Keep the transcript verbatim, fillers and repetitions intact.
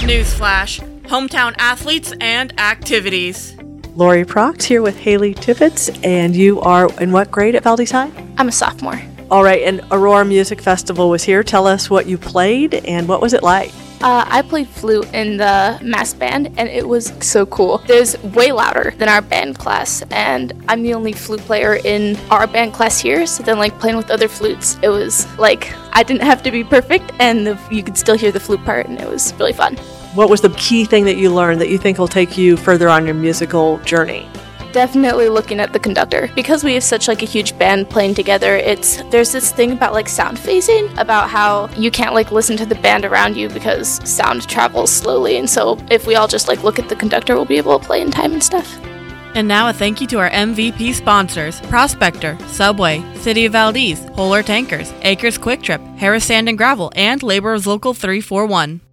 Newsflash, hometown athletes and activities. Lori Proct here with Haley Tippett, and you are in what grade at Valdez High? I'm a sophomore. All right, and Aurora Music Festival was here. Tell us what you played and what was it like? Uh, I played flute in the mass band, and it was so cool. It was way louder than our band class, and I'm the only flute player in our band class here, so then, like, playing with other flutes, it was, like, I didn't have to be perfect, and the, you could still hear the flute part, and it was really fun. What was the key thing that you learned that you think will take you further on your musical journey? Definitely looking at the conductor. Because we have such like a huge band playing together, it's there's this thing about like sound phasing, about how you can't like listen to the band around you because sound travels slowly, and so if we all just like look at the conductor, we'll be able to play in time and stuff. And now a thank you to our M V P sponsors: Prospector, Subway, City of Valdez, Polar Tankers, Acres Quick Trip, Harris Sand and Gravel, and Laborers Local three four one.